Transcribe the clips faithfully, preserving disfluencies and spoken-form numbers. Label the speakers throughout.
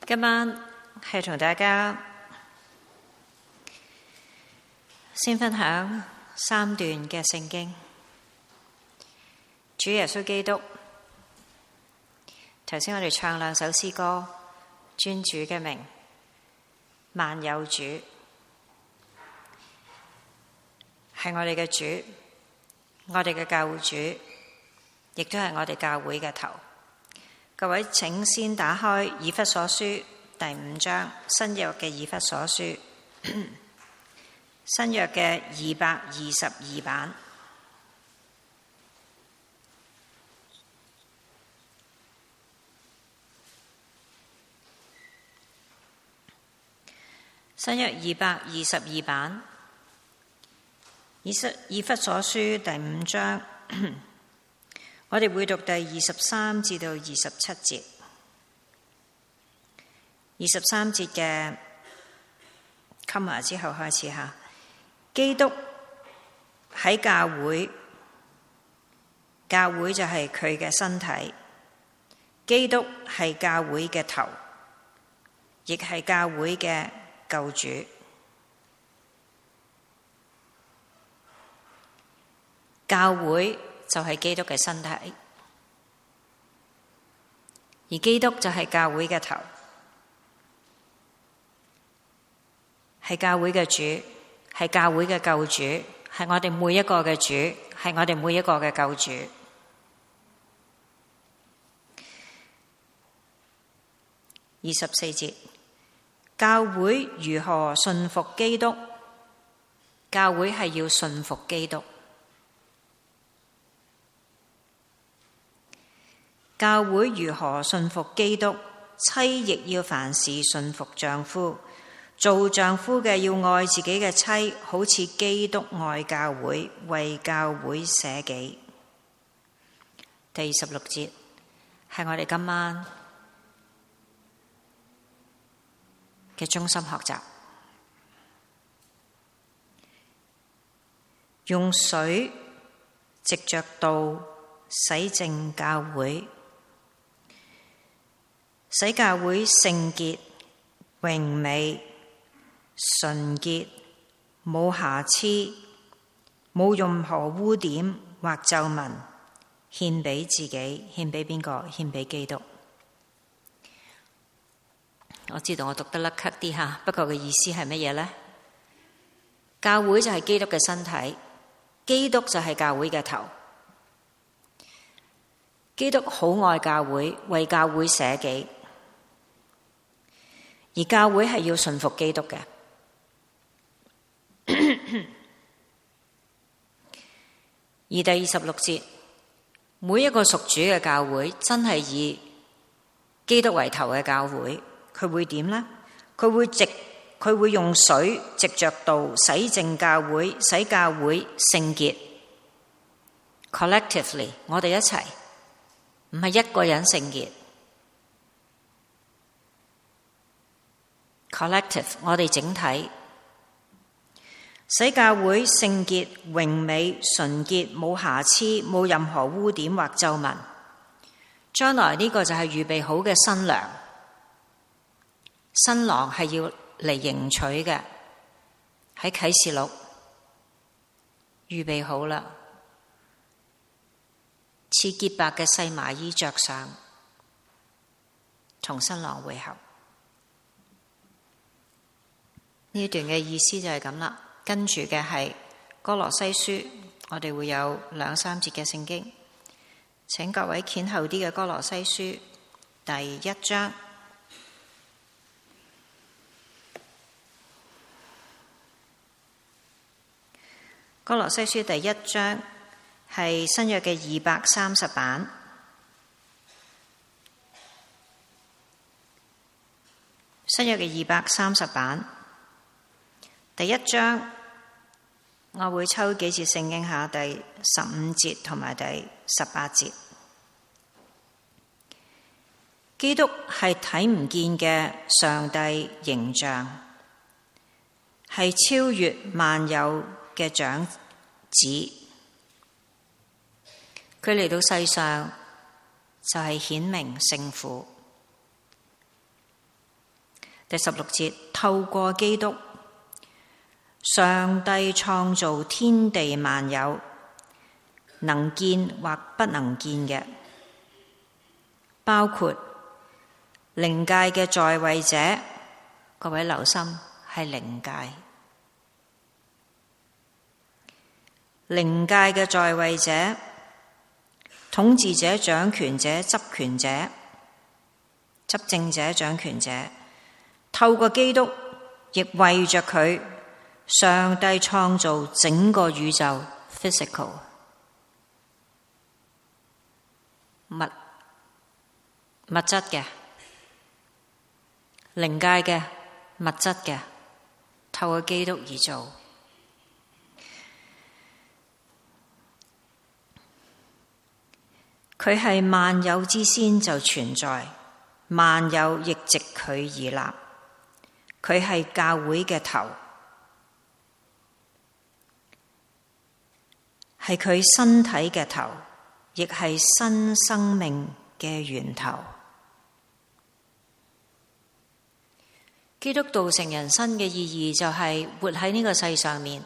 Speaker 1: 今晚係同大家先分享三段嘅聖經。主耶穌基督，頭先我哋唱兩首詩歌，尊主嘅名，萬有主，係我哋嘅主，我哋嘅救主，亦都係我哋教會嘅頭。各位請先打開以弗所書第五章，新約嘅以弗所書，新約嘅二百二十二版。新約二百二十二版，以弗以弗所書第五章。我哋會讀第二十三至到二十七節。二十三節嘅 comma 之後開始下，基督喺教會，教會就係佢嘅身體，基督係教會嘅頭，亦係教會嘅救主。教會就係基督嘅身體，而基督就係教會嘅頭，係教會嘅主，係教會嘅救主，係我哋每一個嘅主，係我哋每一個嘅救主。二十四節，教會如何順服基督？教會係要順服基督。教會如何順服基督？妻亦要凡事順服丈夫。做丈夫嘅要愛自己嘅妻，好似基督愛教會，為教會捨己。第二十六節係我哋今晚嘅中心學習。用水藉着道洗淨教會，使教會聖潔、榮美、純潔，冇瑕疵，冇任何污點或皺紋，獻俾自己，獻俾邊個？獻俾基督。我知道我讀得甩咳啲吓，不過個意思係乜嘢呢？教會就係基督嘅身體，基督就係教會嘅頭。基督好愛教會，為教會捨己，而教會係要順服基督嘅。而第二十六節，每一個屬主嘅教會，真係以基督為頭嘅教會，佢會點呢？佢會藉佢會用水藉着道洗淨教會，使教會聖潔。Collectively， 我哋一齊，唔係一個人聖潔。Collective， 我哋整體。使教會聖潔、榮美、純潔，冇瑕疵，冇任何污點或皺紋。將來呢個就係預備好嘅新娘，新郎係要嚟迎娶嘅。喺啟示錄預備好啦，似潔白嘅細麻衣着上，同新郎會合。呢段嘅意思就係咁啦。跟住嘅係歌羅西書，我哋會有兩三節嘅聖經，請各位掀後啲嘅歌羅西書第一章。歌羅西書第一章係新約嘅二百三十版，新約嘅二百三十版第一章。我會抽幾節聖經下，第十五節同埋第十八節。基督係睇唔見嘅上帝形象，係超越萬有嘅長子。佢嚟到世上就係顯明聖父。 第十六節，透過基督，上帝創造天地萬有，能見或不能見嘅，包括靈界嘅在位者。各位留心，係靈界。靈界嘅在位者、統治者、掌權者、執權者、執政者、掌權者，透過基督，亦為着佢，上帝創造整個宇宙 physical 物物質嘅、靈界嘅、物質嘅，透過基督而做。佢係萬有之先就存在，萬有亦藉佢而立。佢係教會嘅頭，係佢身體嘅頭，亦係新生命嘅源頭。基督道成人身嘅意義就係活喺呢個世上面，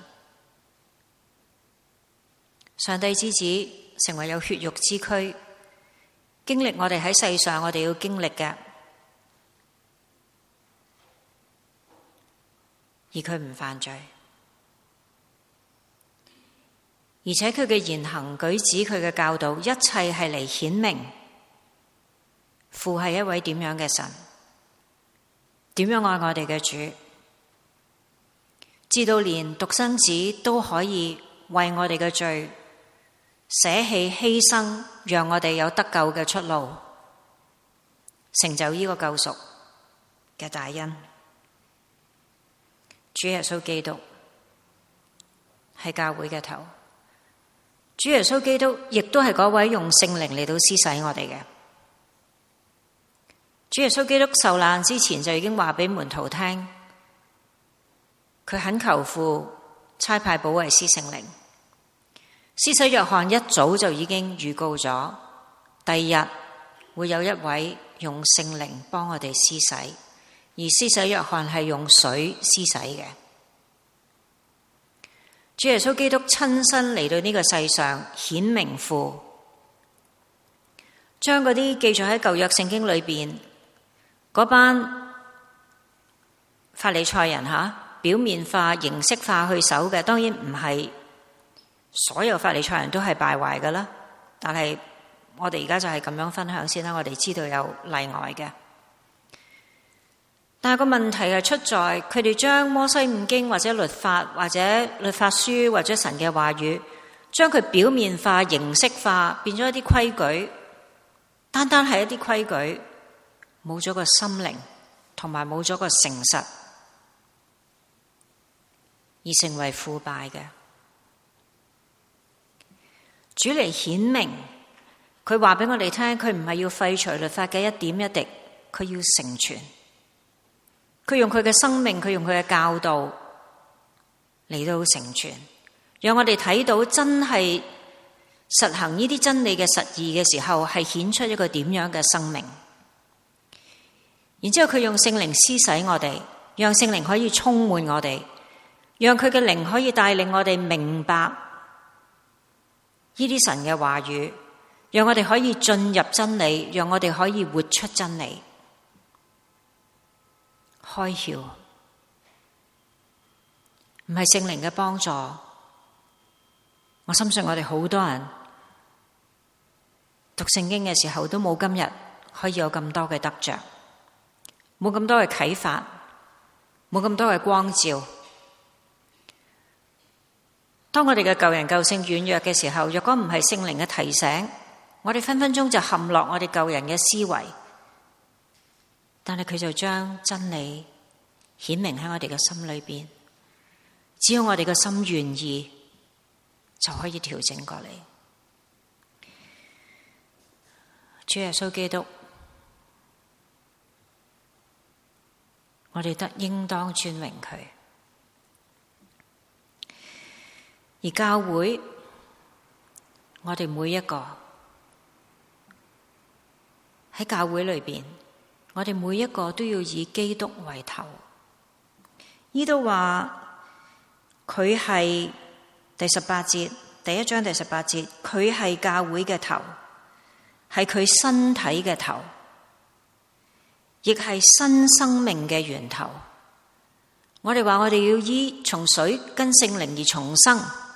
Speaker 1: 上帝之子成為有血肉之軀，經歷我哋喺世上我哋要經歷嘅，而佢唔犯罪，而且佢嘅言行舉止，佢嘅教導，一切係嚟顯明父係一位點樣嘅神，點樣愛我哋嘅主，至到連獨生子都可以為我哋嘅罪捨棄犧牲，讓我哋有得救嘅出路，成就呢個救贖嘅大恩。主耶穌基督係教會嘅頭，主耶穌基督亦都係嗰位用聖靈嚟到施洗我哋嘅。主耶穌基督受難之前就已經話俾門徒聽，佢懇求父差派保惠師聖靈。施洗約翰一早就已經預告咗，第二日會有一位用聖靈幫我哋施洗，而施洗約翰係用水施洗嘅。主耶穌基督親身嚟到呢個世上顯明父，將嗰啲記載喺舊約聖經裏邊嗰班法利賽人吓表面化、形式化去守嘅，當然唔係所有法利賽人都係敗壞㗎啦，但係我哋而家就係咁樣分享先啦。我哋知道有例外嘅，但係個問題係出在佢哋將摩西五經或者律法或者律法書或者神嘅話語，將佢表面化、形式化，變咗一啲規矩，單單係一啲規矩，冇咗個心靈，同埋冇咗個誠實，而成為腐敗嘅。主嚟顯明，佢話俾我哋聽，佢唔係要廢除律法嘅一點一滴，佢要成全。佢用佢嘅生命，佢用佢嘅教導嚟到成全，讓我哋睇到真係實行呢啲真理嘅實義嘅時候，係顯出一個點樣嘅生命。然之後佢用聖靈施洗我哋，讓聖靈可以充滿我哋，讓佢嘅靈可以帶領我哋明白呢啲神嘅話語，讓我哋可以進入真理，讓我哋可以活出真理。開竅唔係聖靈嘅幫助，我深信我哋好多人讀聖經嘅時候都冇今日可以有咁多嘅得着，冇咁多嘅啟發，冇咁多嘅光照。當我哋嘅舊人舊性軟弱嘅時候，若果唔係聖靈嘅提醒，我哋分分鐘就陷落我哋舊人嘅思維。但係佢就將真理顯明喺我哋嘅心裏邊，只要我哋嘅心願意，就可以調整過嚟。主耶穌基督，我哋得應當尊榮佢。而教會，我哋每一個喺教會裏邊， 我哋每一個都要以基督為頭。呢度話佢係第十八節，第一章第十八節，佢係教會嘅頭，係佢身體嘅頭，亦係新生命嘅源頭。我哋話我哋要依從水跟聖靈而重生，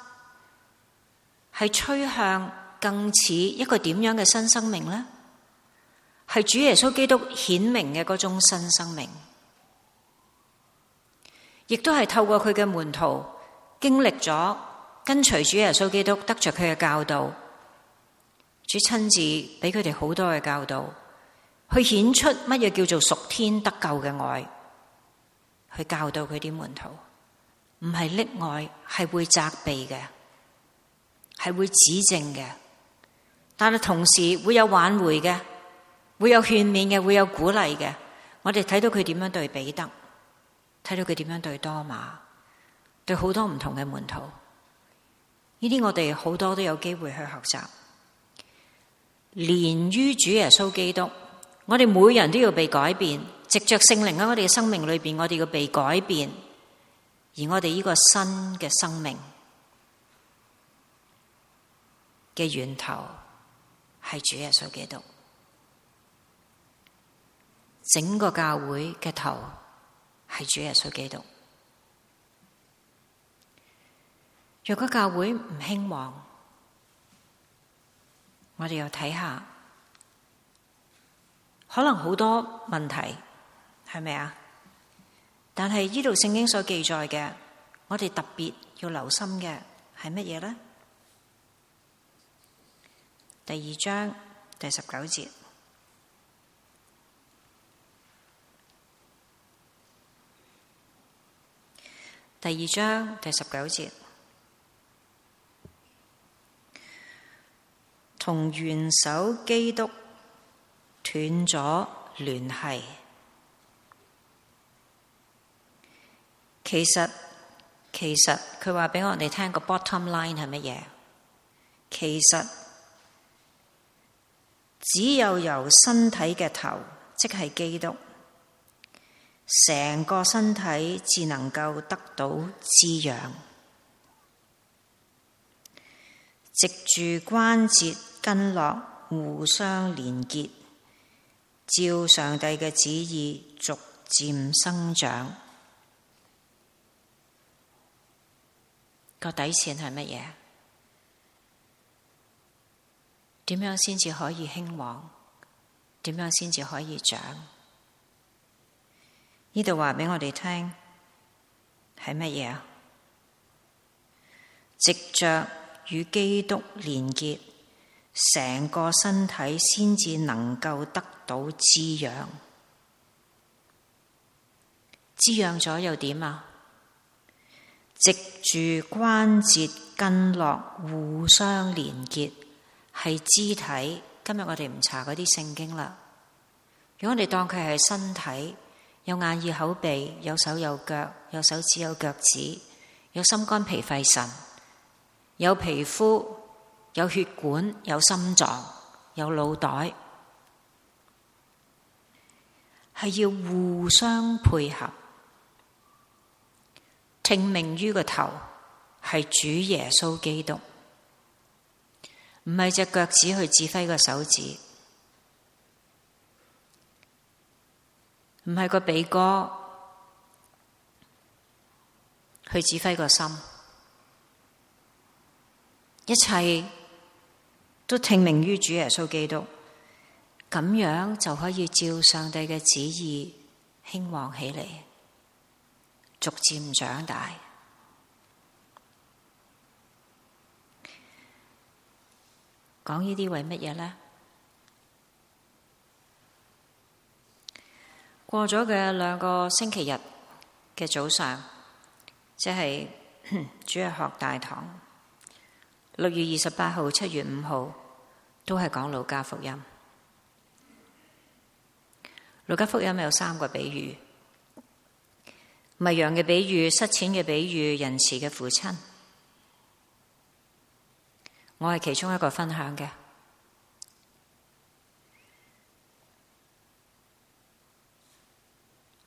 Speaker 1: 係趨向更似一個點樣嘅新生命呢？係主耶穌基督顯明嘅嗰種新生命，亦都係透過佢嘅門徒經歷咗跟隨主耶穌基督，得着佢嘅教導，主親自俾佢哋好多嘅教導，去顯出乜嘢叫做屬天得救嘅愛，去教導佢啲門徒，唔係溺愛，係會責備嘅，係會指正嘅，但係同時會有挽回嘅，會有勸勉嘅，會有鼓勵嘅。我哋睇到佢點樣對彼得，睇到佢點樣對多馬，對好多唔同嘅門徒。呢啲我哋好多都有機會去學習。連於主耶穌基督，我哋每人都要被改變，藉着聖靈喺我哋嘅生命裏邊，我哋要被改變，而我哋呢個新嘅生命嘅源頭係主耶穌基督。整個教會嘅頭係主耶穌基督。若果教會唔興旺，我哋又睇下，可能好多問題，係咪啊？但係呢度聖經所記載嘅，我哋特別要留心嘅係乜嘢呢？第二章第十九節。第二章第十九節，同元首基督斷咗聯繫。其實其實佢話俾我哋聽個 bottom line 係乜嘢？其實只有由身體嘅頭，即係基督，成個身體至能夠得到滋養，藉住關節筋絡互相連結，照上帝嘅旨意逐漸生長。個底線係乜嘢？點樣先至可以興旺？點樣先至可以長？呢度話俾我哋聽係乜嘢啊？藉着與基督連結，成個身體先至能夠得到滋養。滋養咗又點啊？藉住關節筋絡互相連結，係肢體。今日我哋唔查嗰啲聖經啦。如果我哋當佢係身體，有眼耳口鼻，有手有腳，有手指有腳趾，有心肝脾肺腎，有皮膚，有血管，有心臟，有腦袋，係要互相配合。聽命於個頭係主耶穌基督，唔係隻腳趾去指揮個手指，唔係個鼻哥去指揮個心，一切都聽命於主耶穌基督，咁樣就可以照上帝嘅旨意興旺起嚟，逐漸長大。講呢啲為乜嘢呢？過咗嘅兩個星期日嘅早上，即係主日學大堂，六月二十八號、七月五號都係講路加福音。路加福音有三個比喻：迷羊嘅比喻、失錢嘅比喻、仁慈嘅父親。我係其中一個分享嘅。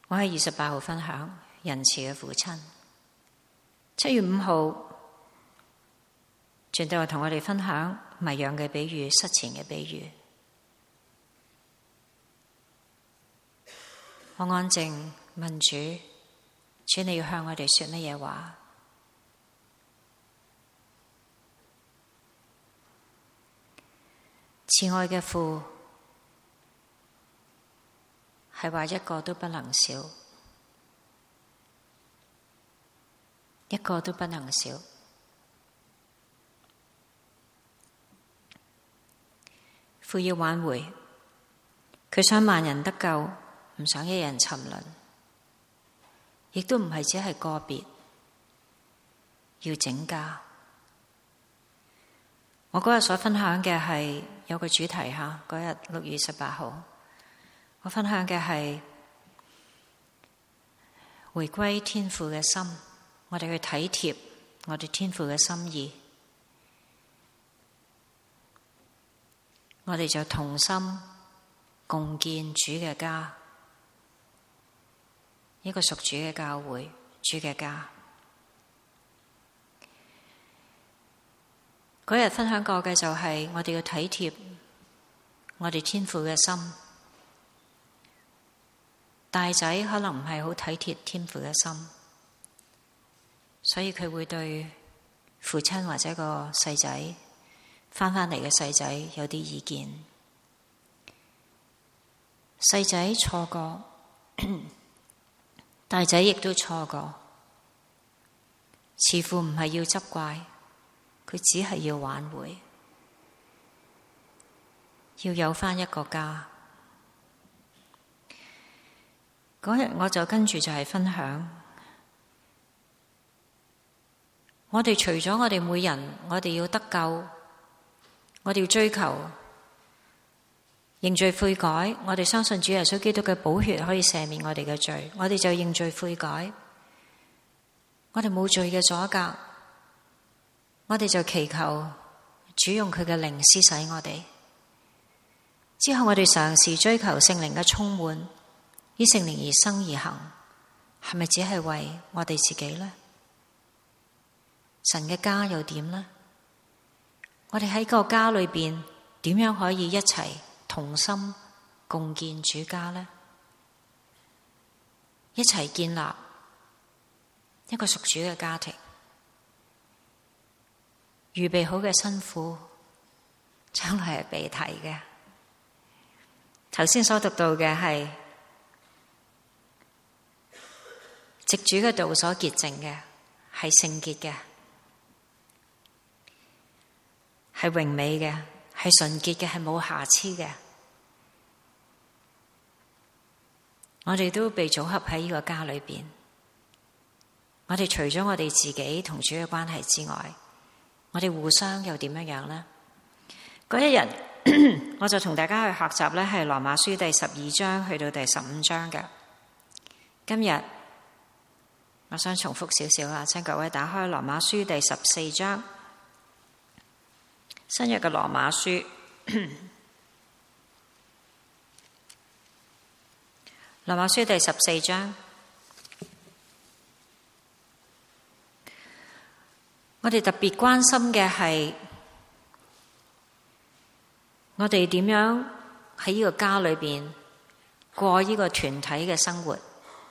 Speaker 1: 我喺二十八號分享仁慈嘅父親。七月五號，傳道同我哋分享迷養嘅比喻、失錢嘅比喻。我安靜問主，主你要向我哋說乜嘢話？慈愛嘅父係話一個都不能少，一個都不能少。父要挽回，佢想萬人得救，唔想一人沉淪，亦都唔係只係個別，要整家。我嗰日所分享嘅係有個主題吓，嗰日六月十八號，我分享嘅係回歸天父嘅心，我哋去體貼我哋天父嘅心意，我哋就同心共建主嘅家，一個屬主嘅教會，主嘅家。嗰日分享過嘅就係我哋要體貼我哋天父嘅心。大仔可能唔係好體貼天父嘅心，所以佢會對父親或者個細仔翻返嚟嘅細仔有啲意見。細仔錯過，大仔亦都錯過，似乎唔係要執怪。佢只係要挽回，要有返一個家。嗰日我就跟住就係分享，我哋除咗我哋每人，我哋要得救，我哋要追求認罪悔改，我哋相信主耶穌基督嘅寶血可以赦免我哋嘅罪，我哋就認罪悔改，我哋冇罪嘅阻隔。我哋就祈求主用佢嘅靈施洗我哋，之後我哋嘗試追求聖靈嘅充滿，以聖靈而生而行，係咪只係為我哋自己呢？神嘅家又點呢？我哋喺個家裏邊點樣可以一齊同心共建主家呢？一齊建立一個屬主嘅家庭。預備好嘅新婦，將來係被提嘅。頭先所讀到嘅係藉主嘅道所潔淨嘅，係聖潔嘅，係榮美嘅，係純潔嘅，係冇瑕疵嘅。我哋都被組合喺呢個家裏邊。我哋除咗我哋自己同主嘅關係之外，我哋互相又點樣樣呢？嗰一日我就同大家去學習咧，係羅馬書第十二章去到第十五章嘅。今日我想重複少少啦，請各位打開羅馬書第十四章，新約嘅羅馬書。羅馬書第十四章。我哋特別關心嘅係，我哋點樣喺呢個家裏邊過呢個團體嘅生活。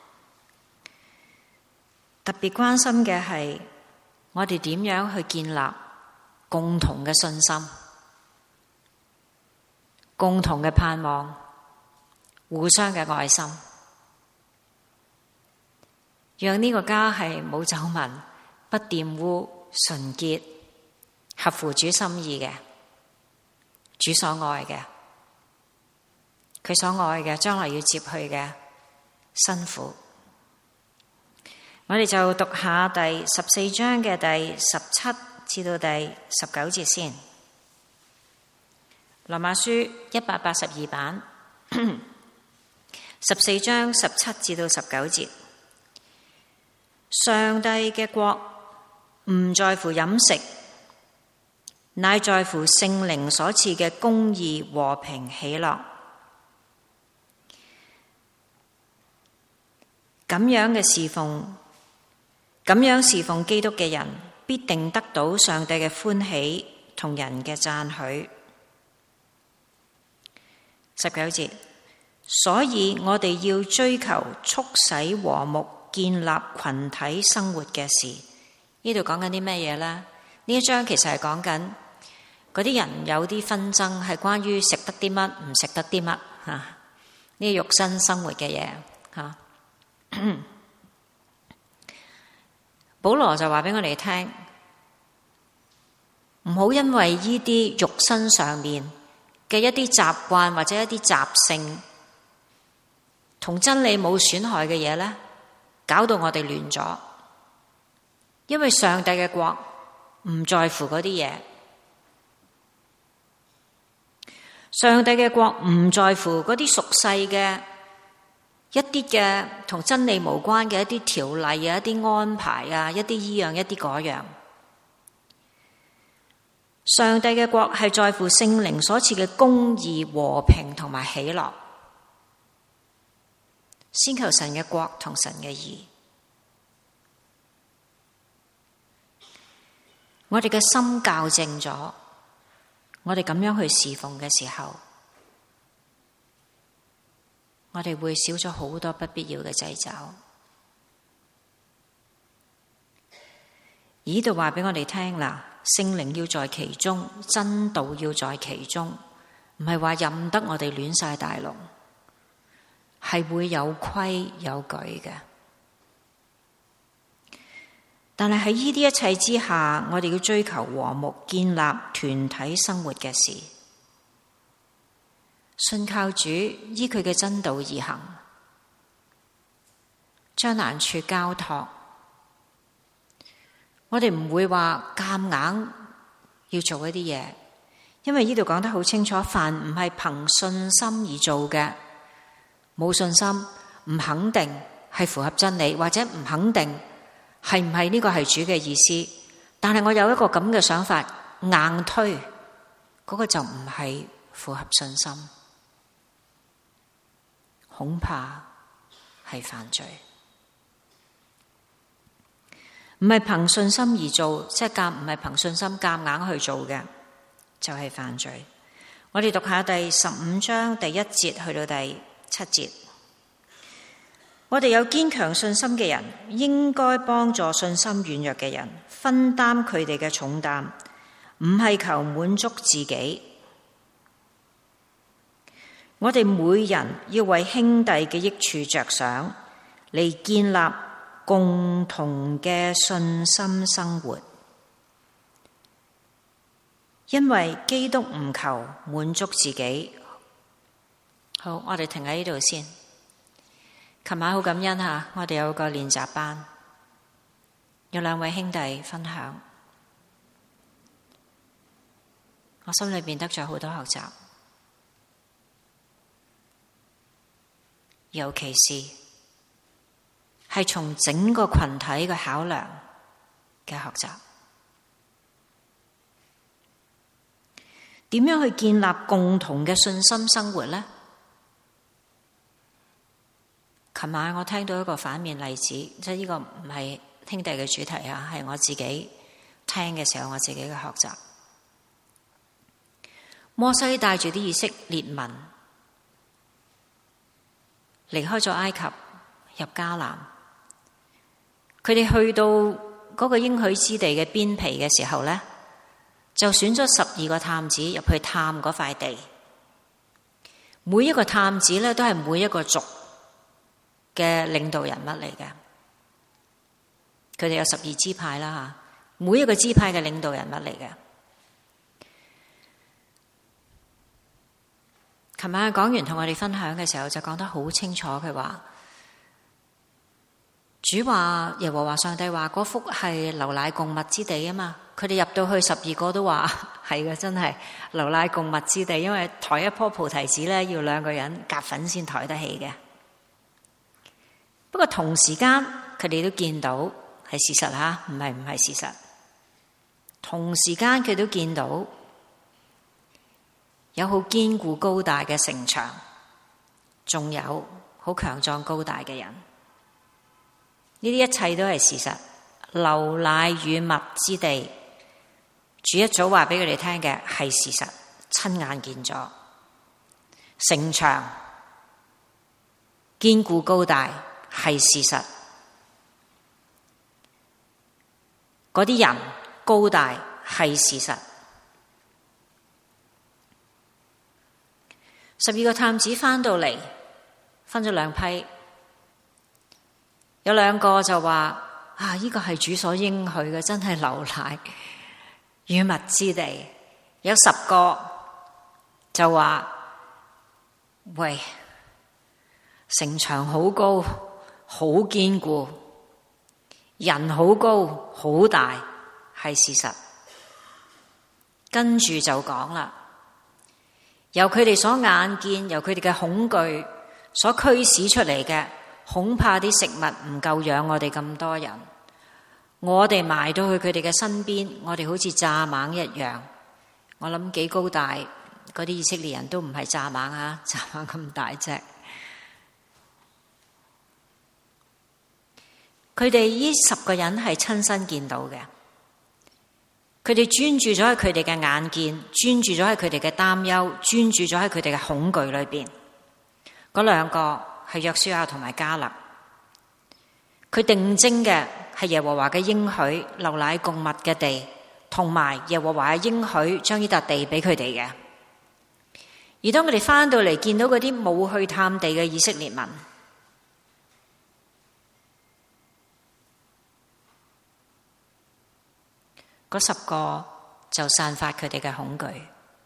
Speaker 1: 特別關心嘅係，我哋點樣去建立共同嘅信心、共同嘅盼望、互相嘅愛心，讓呢個家係冇皺紋、不玷污、純潔，合乎主心意嘅，主所愛嘅，佢所愛嘅，將來要接去嘅新婦。我哋就讀下第十四章嘅第十七至到第十九節先。羅馬書一百八十二版，十四章十七至到十九節。上帝嘅國唔在乎飲食，乃在乎聖靈所賜嘅公義、和平、喜樂。 咁樣嘅侍奉，咁樣侍奉基督嘅人，必定得到上帝嘅歡喜同人嘅讚許。十九節，所以我哋要追求促使和睦、建立群體生活嘅事。呢度講緊啲咩嘢呢？呢一章其實係講緊嗰啲人有啲紛爭，係關於食得啲乜，唔食得啲乜吓，呢個肉身生活嘅嘢吓。保羅就話俾我哋聽，唔好因為呢啲肉身上面嘅一啲習慣或者一啲習性同真理冇損害嘅嘢咧，搞到我哋亂咗。因為上帝嘅國唔在乎嗰啲嘢，上帝嘅國唔在乎嗰啲俗世嘅一啲嘅同真理無關嘅一啲條例啊、一啲安排啊、一啲依樣一啲嗰樣。上帝嘅國係在乎聖靈所賜嘅公義、和平同埋喜樂。先求神嘅國同神嘅義。我哋嘅心校正咗，我哋咁樣去侍奉嘅時候，我哋會少咗好多不必要嘅掣肘。呢度話俾我哋聽啦，聖靈要在其中，真道要在其中，唔係話任得我哋亂晒大龍，係會有規有矩嘅。但係喺呢啲一切之下，我哋要追求和睦，建立團體生活嘅事，信靠主，依佢嘅真道而行，將難處交託。我哋唔會話夾硬要做一啲嘢，因為呢度講得好清楚，凡唔係憑信心而做嘅，冇信心，唔肯定係符合真理，或者唔肯定係唔係呢個係主嘅意思，但係我有一個咁嘅想法，硬推嗰個就唔係符合信心，恐怕係犯罪。唔係憑信心而做，即係夾唔係憑信心夾硬去做嘅，就係犯罪。我哋讀下第十五章第一節去到第七節。我哋有堅強信心嘅人，應該幫助信心軟弱嘅人，分擔佢哋嘅重擔，唔係求滿足自己。我哋每人要為兄弟嘅益處着想，嚟建立共同嘅信心生活。因為基督唔求滿足自己。好，我哋停喺呢度先。琴晚好感恩吓，我哋有個練習班，有兩位兄弟分享，我心裏邊得咗好多學習，尤其是係從整個群體嘅考量嘅學習，點樣去建立共同嘅信心生活呢？琴晚我聽到一個反面例子，即係呢個唔係兄弟嘅主題啊，係我自己聽嘅時候，我自己嘅學習。摩西帶住啲以色列民離開咗埃及，入迦南。佢哋去到嗰個應許之地嘅邊皮嘅時候呢，就選咗十二個探子入去探嗰塊地。每一個探子呢，都係每一個族嘅領導人物嚟嘅，佢哋有十二支派啦吓，每一個支派嘅領導人物嚟嘅。琴晚講完同我哋分享嘅時候，就講得好清楚，佢話主話耶和華上帝話嗰幅係流奶共蜜之地啊嘛，佢哋入到去十二個都話係嘅，真係流奶共蜜之地，因為抬一棵菩提子咧要兩個人夾粉先抬得起嘅。不過同時間佢哋都見到係事實吓，唔係唔係事實。同時間佢都見到有好堅固高大嘅城牆，仲有好強壯高大嘅人。 呢啲一切都係事實。流奶與蜜之地，主一早話俾佢哋聽嘅係事實，親眼見咗。城牆堅固高大係事實，嗰啲人高大係事實。十二個探子返到嚟，分咗兩批，有兩個就話：啊，呢個係主所應許嘅，真係流奶與蜜之地。有十個就話：喂，城牆好高，好堅固，人好高好大，係事實。跟住就講啦，由佢哋所眼見，由佢哋嘅恐懼所驅使出嚟嘅，恐怕啲食物唔夠養我哋咁多人。我哋埋到去佢哋嘅身邊，我哋好似蚱蜢一樣。我諗幾高大嗰啲以色列人都唔係蚱蜢啊，蚱蜢咁大隻。佢哋呢十個人係親身見到嘅，佢哋專注咗喺佢哋嘅眼見，專注咗喺佢哋嘅擔憂，專注咗喺佢哋嘅恐懼裏邊。嗰兩個係約書亞同埋迦勒，佢定睛嘅係耶和華嘅應許，流奶共蜜嘅地，同埋耶和華嘅應許將呢笪地俾佢哋嘅。而當佢哋翻到嚟見到嗰啲冇去探地嘅以色列民，嗰十個就散發佢哋嘅恐懼，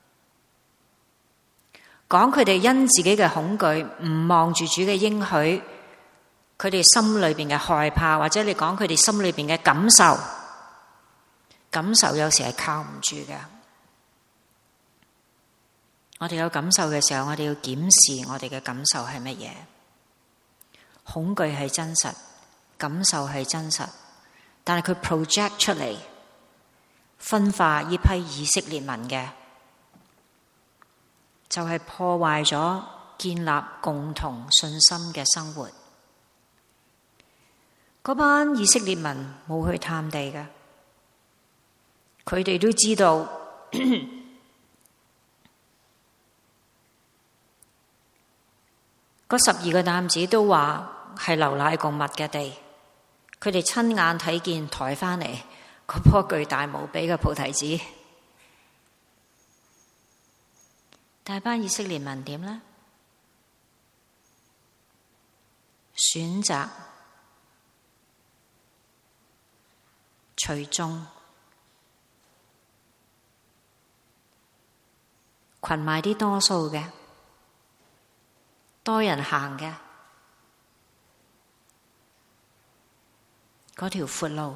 Speaker 1: 講佢哋因自己嘅恐懼唔望住主嘅應許，佢哋心裏邊嘅害怕，或者你講佢哋心裏邊嘅感受，感受有時係靠唔住嘅。我哋有感受嘅時候，我哋要檢視我哋嘅感受係乜嘢。恐懼係真實，感受係真實，但係佢 project 出嚟，分化呢批以色列民嘅，就係破壞咗建立共同信心嘅生活。嗰班以色列民冇去探地嘅，佢哋都知道嗰十二個擔子都話係流奶共蜜嘅地，佢哋親眼睇見抬返嚟嗰棵巨大無比嘅菩提子。但係班以色列民點呢？選擇隨眾，群埋啲多數嘅，多人行嘅嗰條闊路。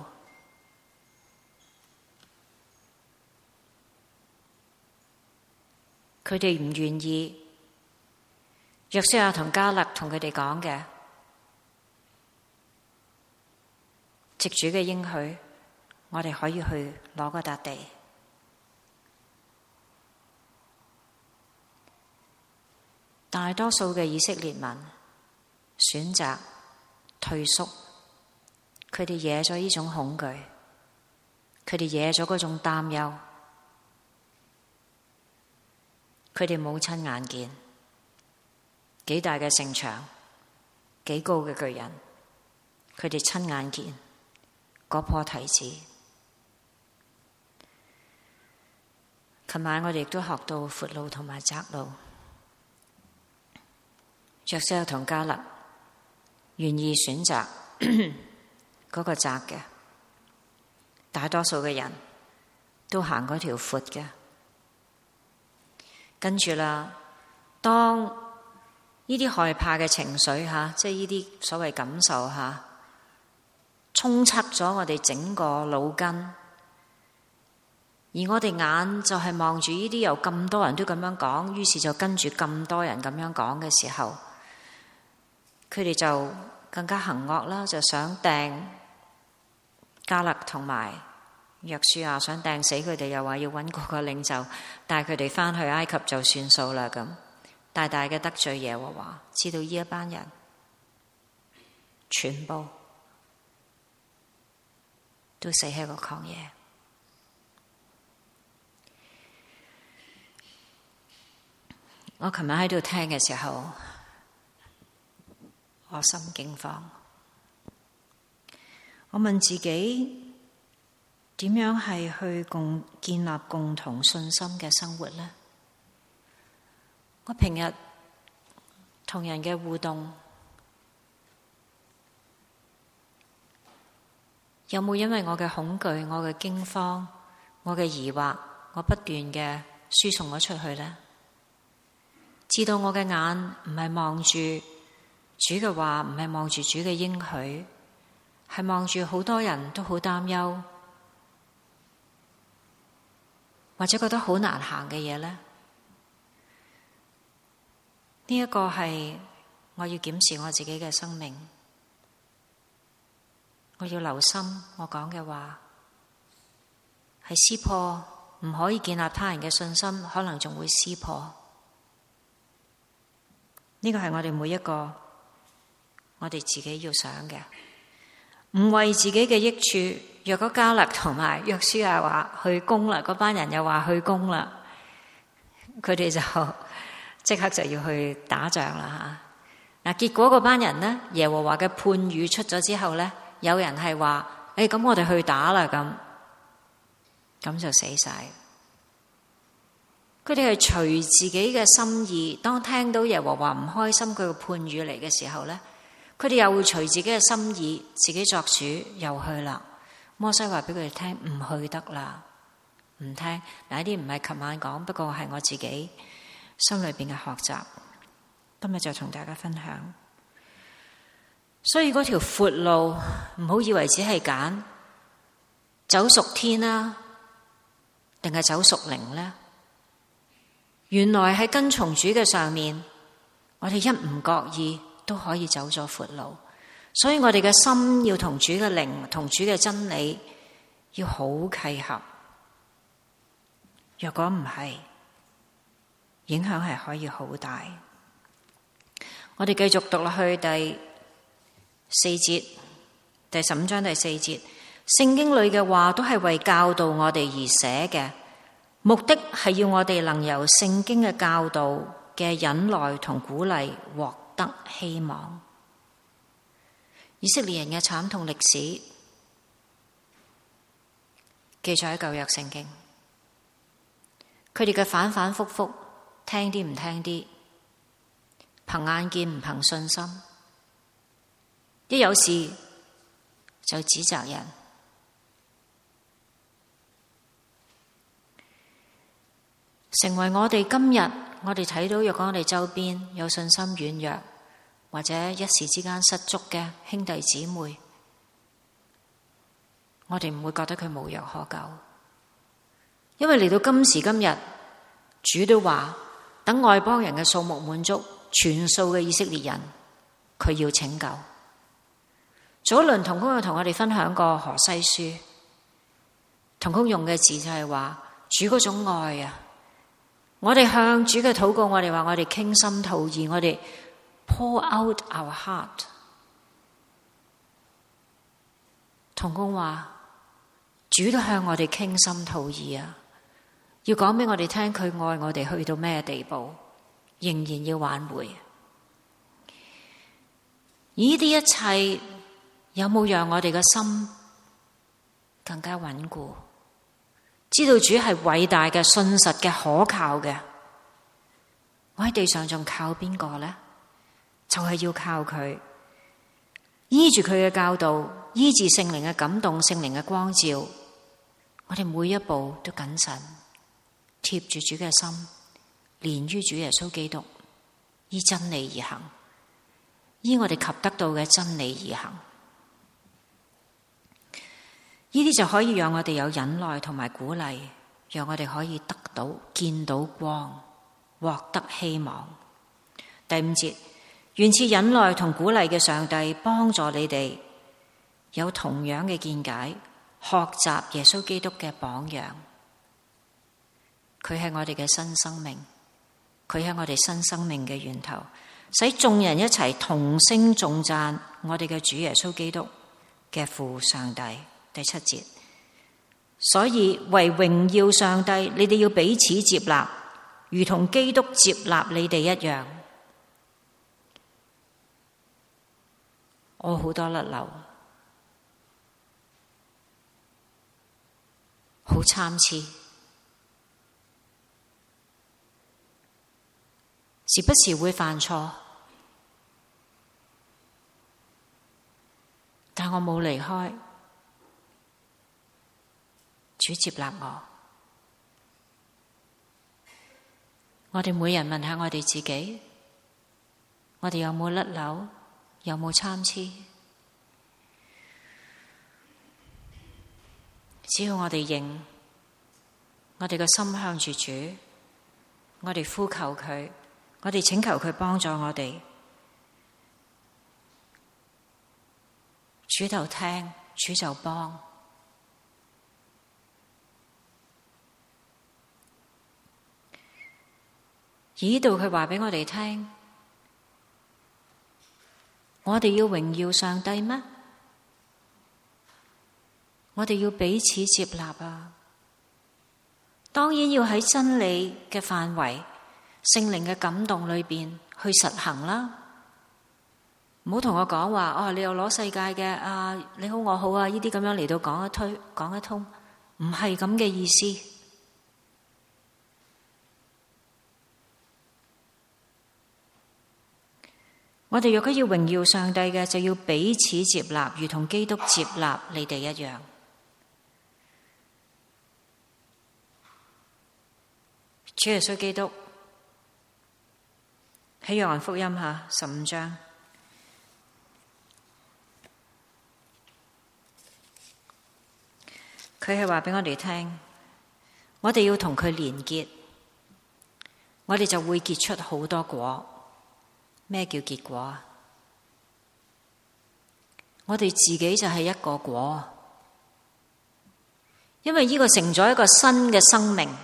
Speaker 1: 佢哋唔願意，約書亞同迦勒同佢哋講嘅，藉主嘅應許，我哋可以去攞嗰笪地。大多數嘅以色列民選擇退縮，佢哋惹咗呢種恐懼，佢哋惹咗嗰種擔憂。佢哋冇親眼見幾大嘅城牆，幾高嘅巨人，佢哋親眼見嗰棵提子。琴晚我哋亦都學到闊路同埋窄路，約書亞同迦勒願意選擇嗰個窄嘅，大多數嘅人都行嗰條闊嘅。跟住啦，當呢啲害怕嘅情緒吓，即係呢啲所謂感受吓，充斥咗我哋整個腦筋，而我哋眼就係望住呢啲有咁多人都咁樣講，於是就跟住咁多人咁樣講嘅時候，佢哋就更加行惡啦，就想掟迦勒同埋約書亞，想掟死佢哋，又話要揾嗰個領袖帶佢哋返去埃及就算數啦，咁大大嘅得罪耶和華。知道呢一班人全部都死喺個曠野。我琴日喺度聽嘅時候，我心驚慌。我問自己，點樣係去共建立共同信心嘅生活呢？我平日同人嘅互動，有冇因為我嘅恐懼、我嘅驚慌、我嘅疑惑，我不斷嘅輸送咗出去呢？知道我嘅眼唔係望住主嘅話，唔係望住主嘅應許，係望住好多人都好擔憂，或者覺得好難行嘅嘢呢？呢一個係我要檢視我自己嘅生命，我要留心我講嘅話，係撕破，唔可以建立他人嘅信心，可能仲會撕破。呢個係我哋每一個，我哋自己要想嘅，唔為自己嘅益處。若果迦勒同埋約書亞話去攻啦，嗰班人又話去攻啦，佢哋就即刻就要去打仗啦吓。嗱，結果嗰班人呢，耶和華嘅判語出咗之後呢，有人係話：誒，咁我哋去打啦，咁咁就死晒。佢哋係隨自己嘅心意，當聽到耶和華唔開心佢嘅判語嚟嘅時候呢，佢哋又會隨自己嘅心意，自己作主，又去啦。摩西話俾佢哋聽，唔去得啦，唔聽。嗱，呢啲唔係琴晚講，不過係我自己心裏邊嘅學習，今日就同大家分享。所以嗰條闊路，唔好以為只係揀走屬天啦，定係走屬靈呢？原來喺跟從主嘅上面，我哋一唔覺意都可以走咗闊路。所以我哋嘅心要同主嘅靈、同主嘅真理要好契合。若果唔係，影響係可以好大。我哋繼續讀落去第四節，第十五章第四節，聖經裏嘅話都係為教導我哋而寫嘅，目的係要我哋能由聖經嘅教導嘅忍耐同鼓勵獲得希望。以色列人嘅慘痛歷史記載喺舊約聖經，佢哋嘅反反复复，聽啲唔聽啲，憑眼見唔憑信心，一有事就指責人。成為我哋今日，我哋睇到若果我哋周邊有信心軟弱，或者一時之間失足嘅兄弟姊妹，我哋唔會覺得佢無藥可救，因為嚟到今時今日，主都話等外邦人嘅數目滿足，全數嘅以色列人，佢要拯救。早一輪同工有同我哋分享過何西書，同工用嘅字就係話主嗰種愛啊，我哋向主嘅禱告，我哋話我哋傾心吐意，我哋pour out our heart。同工話主都向我哋傾心吐意啊，要講俾我哋聽佢愛我哋去到咩地步，仍然要挽回。而呢啲一切有冇讓我哋嘅心更加穩固，知道主係偉大嘅、信實嘅、可靠嘅？我喺地上仲靠邊個呢？就係要靠佢，依住佢嘅教導，依住聖靈嘅感動、聖靈嘅光照，我哋每一步都謹慎，貼住主嘅心，連於主耶穌基督，依真理而行，依我哋及得到嘅真理而行。呢啲就可以讓我哋有忍耐同埋鼓勵，讓我哋可以得到見到光，獲得希望。第五節，願賜忍耐同鼓勵嘅上帝幫助你哋有同樣嘅見解，學習耶穌基督嘅榜樣。佢係我哋嘅新生命，佢係我哋新生命嘅源頭，使眾人一齊同聲頌讚我哋嘅主耶穌基督嘅父上帝。第七節， 所以為榮耀上帝，你哋要彼此接納，如同基督接納你哋一樣。我好多甩漏，好參差，時不時會犯錯，但我冇離開，主接納我。我哋每人問下我哋自己，我哋有冇甩漏？有冇參差？只要我哋認，我哋個心向住主，我哋呼求佢，我哋請求佢幫助我哋。主就聽，主就幫。而呢度佢話俾我哋聽，我哋要榮耀上帝咩？我哋要彼此接納啊！當然要喺真理嘅範圍、聖靈嘅感動裏邊去實行啦。唔好同我講話哦，你又攞世界嘅啊，你好我好啊，呢啲咁樣嚟到講一推講一通，唔係咁嘅意思。我哋若果要榮耀上帝嘅，就要彼此接納，如同基督接納你哋一樣。主耶穌基督喺約翰福音下十五章，佢係話俾我哋聽，我哋要同佢連結，我哋就會結出好多果。咩叫結果啊？我哋自己就係一個果，因為呢個成咗一個新嘅生命，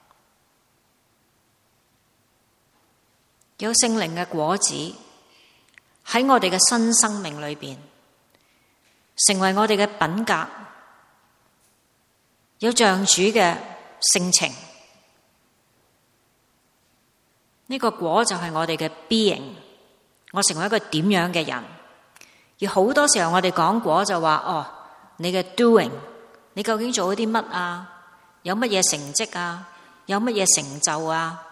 Speaker 1: 有聖靈嘅果子喺我哋嘅新生命裏邊，成為我哋嘅品格，有像主嘅性情。呢個果就係我哋嘅 being。我成為一個點樣嘅人？而好多時候我哋講果就話哦，你嘅 doing， 你究竟做咗啲乜啊？有乜嘢成績啊？有乜嘢成就啊？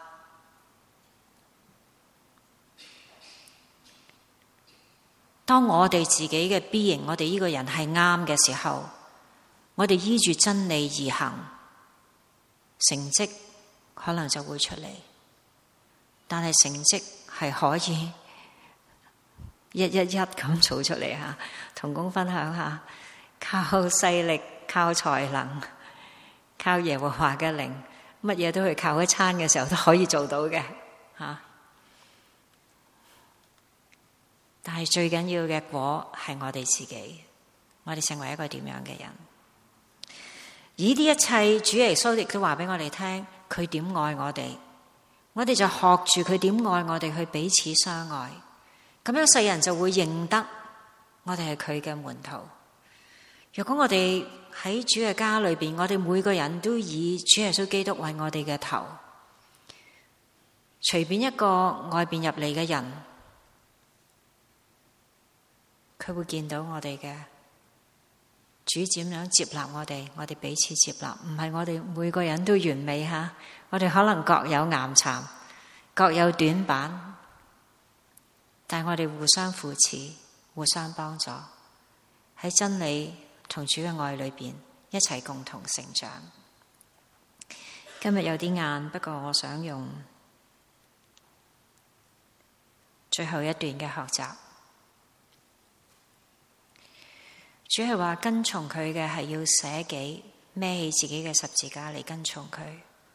Speaker 1: 當我哋自己嘅 being， 我哋呢個人係啱嘅時候，我哋依住真理而行，成績可能就會出嚟。但係成績係可以一一一咁做出嚟吓，同工分享下，靠勢力、靠才能、靠耶和華嘅靈，乜嘢都去靠一餐嘅時候都可以做到嘅吓。但係最緊要嘅果係我哋自己，我哋成為一個點樣嘅人？而呢啲一切，主耶穌亦都話俾我哋聽，佢點愛我哋，我哋就學住佢點愛我哋，去彼此相愛。咁樣世人就會認得我哋係佢嘅門徒。如果我哋喺主嘅家裏邊，我哋每個人都以主耶穌基督為我哋嘅頭，隨便一個外邊入嚟嘅人，佢會見到我哋嘅主點樣接納我哋，我哋彼此接納。唔係我哋每個人都完美吓，我哋可能各有岩巉，各有短板。但係我哋互相扶持，互相幫助，喺真理同主嘅愛裏邊一齊共同成長。今日有啲晏，不過我想用最後一段嘅學習。主係話跟從佢嘅係要捨己，孭起自己嘅十字架嚟跟從佢。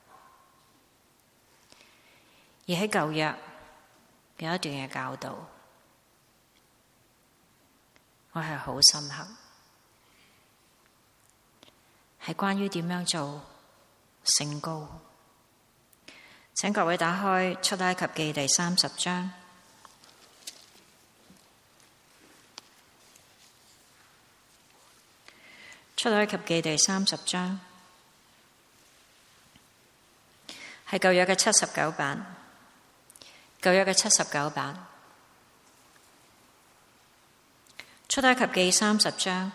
Speaker 1: 而喺舊約有一段嘅教導，我係好深刻，係關於點樣做聖膏。請各位打開出埃及記第三十章。出埃及記第三十章。 係舊約嘅七十九版，舊約嘅七十九版，出埃及記三十章，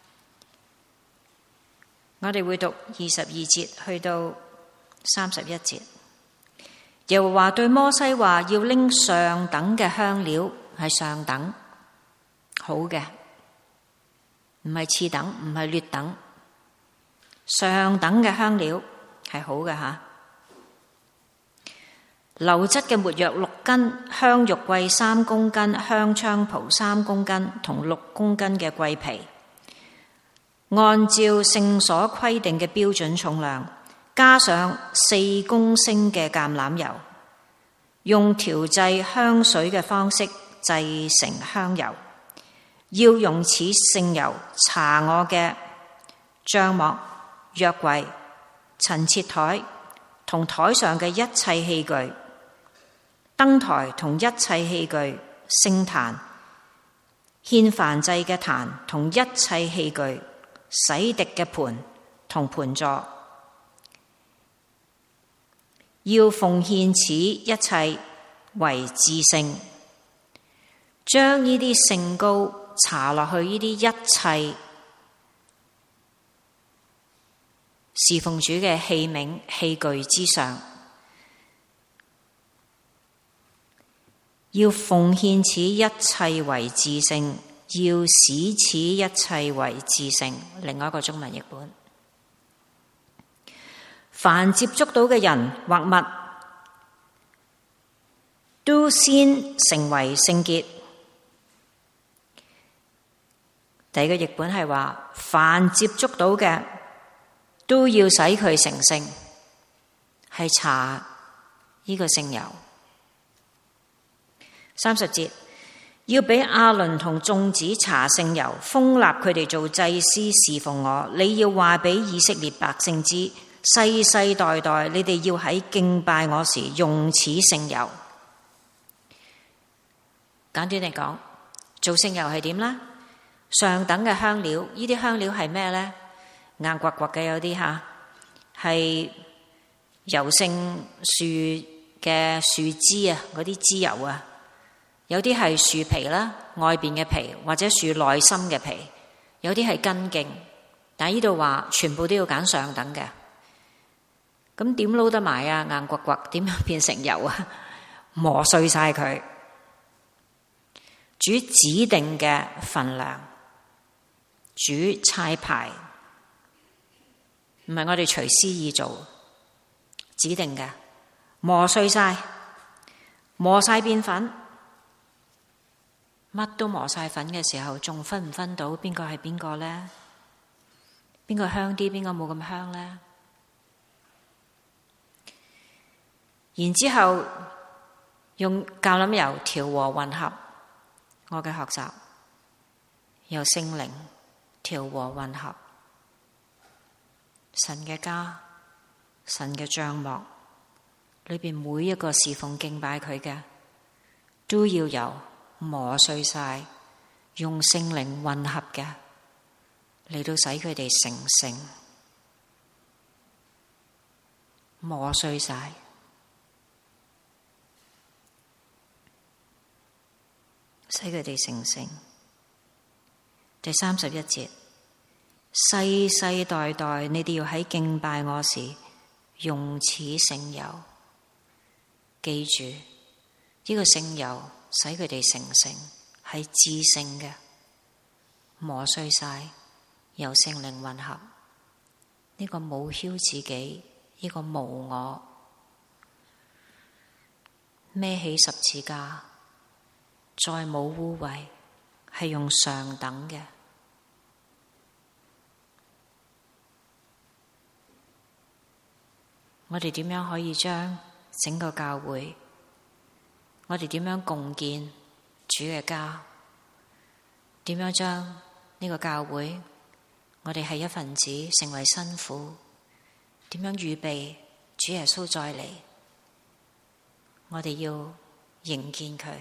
Speaker 1: 我哋會讀二十二節去到三十一節。耶和華對摩西話，要拎上等嘅香料，係上等好嘅，唔係次等，唔係劣等，上等嘅香料係好嘅吓。流質嘅沒藥六斤，香肉桂三公斤，香菖蒲三公斤，同六公斤嘅桂皮，按照聖所規定嘅標準重量，加上四公升嘅橄欖油，用調製香水嘅方式製成香油。要用此聖油搽我嘅帳幕、約櫃、陳設台同台上嘅一切器具、燈台同一切器具、聖壇、獻燔祭嘅壇同一切器具、洗滌嘅盤同盤座。要奉獻此一切為至聖，將呢啲聖膏搽落去呢啲一切侍奉主嘅器皿器具之上。要奉獻此一切為至聖，要使此一切為至聖。另外一個中文譯本，凡接觸到嘅人或物，都先成為聖潔。第二個譯本係話，凡接觸到嘅都要使佢成聖，係搽呢個聖油。三十節，要俾亞倫同眾子搽聖油，封立佢哋做祭司侍奉我。你要話俾以色列百姓知，世世代代你哋要喺敬拜我時用此聖油。簡短嚟講，做聖油係點呢？上等嘅香料，呢啲香料係咩呢？硬刮刮嘅有啲吓，係油性樹嘅樹枝啊，嗰啲枝油啊。有啲係樹皮啦，外邊嘅皮，或者樹內心嘅皮，有啲係根莖。但係呢度話全部都要揀上等嘅，咁點撈得埋啊？硬刮刮點樣變成油啊？磨碎晒佢，主指定嘅份量，主差派，唔係我哋隨私意做，指定嘅，磨碎晒，磨晒變粉。乜都磨晒粉嘅時候，仲分唔分到邊個係邊個呢？邊個香啲，邊個冇咁香呢？然之後用橄欖油調和混合，我嘅學習由聖靈調和混合，神嘅家，神嘅帳幕裏邊每一個侍奉敬拜佢嘅，都要有磨碎晒，用聖靈混合嘅嚟到使佢哋成聖，磨碎晒，使佢哋成聖。第三十一節，世世代代你哋要喺敬拜我時用此聖油。記住呢、這個聖油使佢哋成聖，係至聖嘅，磨碎晒，由聖靈混合。呢、這個冇囂自己，呢、這個無我，孭起十字架，再冇污穢，係用上等嘅。我哋點樣可以將整個教會，我哋點樣共建主嘅家？點樣將呢個教會，我哋係一份子，成為新婦？點樣預備主耶穌再嚟？我哋要迎見佢。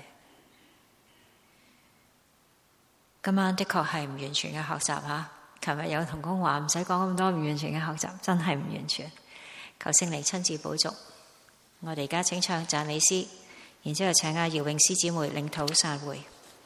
Speaker 1: 今晚的確係唔完全嘅學習吓。琴日有同工話唔使講咁多唔完全嘅學習，真係唔完全。求聖靈親自補足， 我哋而家請唱讚美詩，然之後請阿姚詠詩姊妹領禱散會。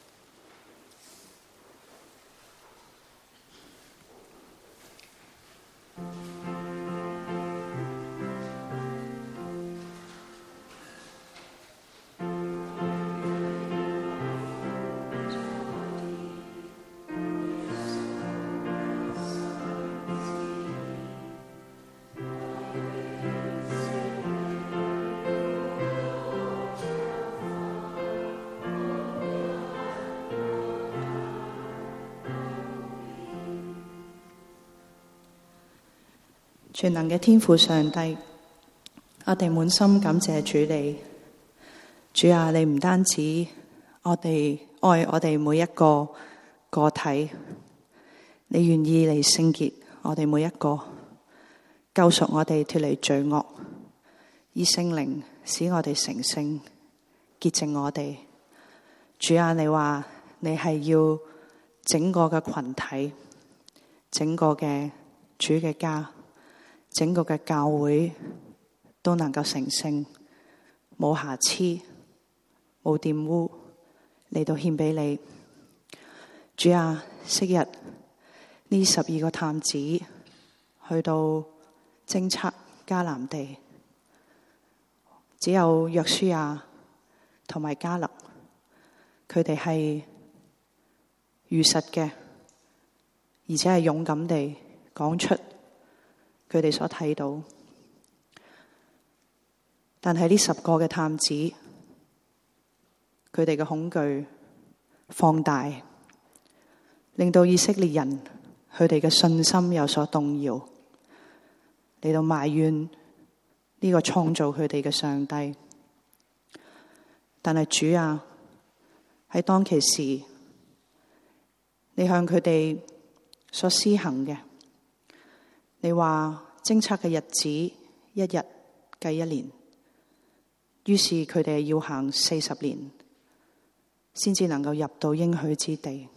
Speaker 2: 全能嘅天父上帝，我哋滿心感謝主你。主啊，你唔單止我哋愛我哋每一個個體，你願意嚟聖潔我哋每一個，救贖我哋脫離罪惡，以聖靈使我哋成聖，潔淨我哋。主啊，你話你係要整個嘅群體，整個嘅主嘅家，整個嘅教會都能夠成聖，冇瑕疵，冇玷污，嚟到獻俾你。主啊，昔日呢十二個探子去到偵測迦南地，只有約書亞同埋迦勒，佢哋係如實嘅，而且係勇敢地講出佢哋所睇到。但係呢十個嘅探子，佢哋嘅恐懼放大，令到以色列人佢哋嘅信心有所動搖，嚟到埋怨呢個創造佢哋嘅上帝。但係主啊，喺當其時，你向佢哋所施行嘅，你話偵測嘅日子一日計一年，於是佢哋要行四十年，先至能夠入到應許之地。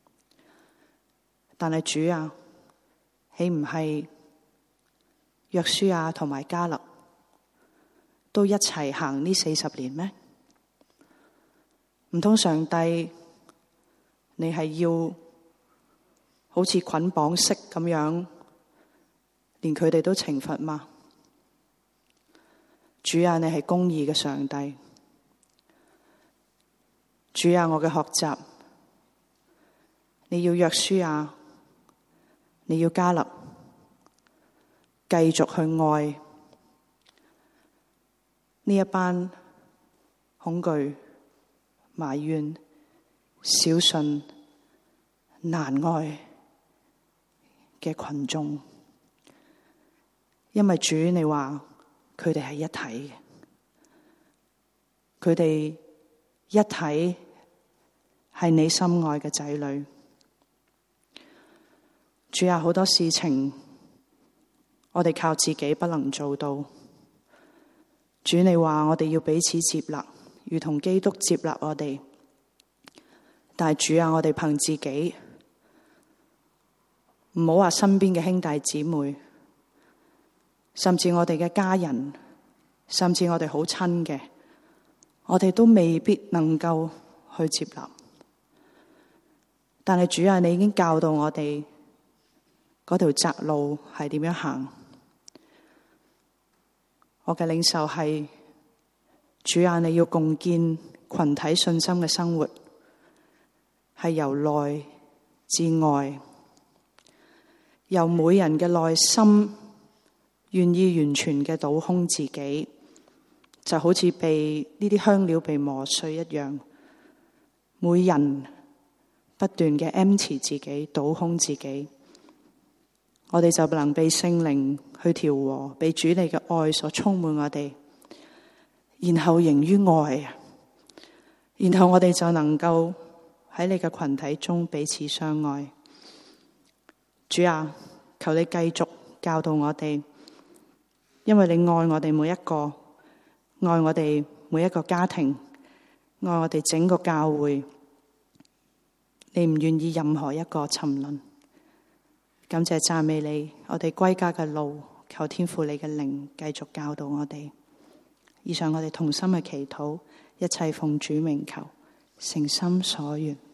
Speaker 2: 但係主啊，豈唔係約書亞同埋迦勒都一齊行呢四十年咩？唔通上帝你係要好似捆綁式咁樣，連佢哋都懲罰嗎？主啊，你係公義嘅上帝。主啊，我嘅學習，你要約書亞，你要迦勒，繼續去愛呢一班恐懼、埋怨、小信、難愛嘅群眾，因為主你話佢哋係一體嘅，佢哋一體係你心愛嘅仔女。主啊，好多事情我哋靠自己不能做到，主你話我哋要彼此接納，如同基督接納我哋。但係主啊，我哋憑自己，唔好話身邊嘅兄弟姊妹，甚至我哋嘅家人，甚至我哋好親嘅，我哋都未必能夠去接納。但係主啊，你已經教導我哋嗰條窄路係點樣行。我嘅領受係，主啊，你要共建群體信心嘅生活，係由內至外，由每人嘅內心願意完全嘅倒空自己，就好似被呢啲香料被磨碎一樣。每人不斷嘅 empty 自己，倒空自己，我哋就能被聖靈去調和，被主你嘅愛所充滿我哋，然後形於愛，然後我哋就能夠喺你嘅群體中彼此相愛。主啊，求你繼續教導我哋，因為你愛我哋每一個，愛我哋每一個家庭，愛我哋整個教會，你唔願意任何一個沉淪。感謝讚美你，我哋歸家嘅路，求天父你嘅靈繼續教導我哋。 以上我哋同心嘅祈禱，一切奉主名求，誠心所願。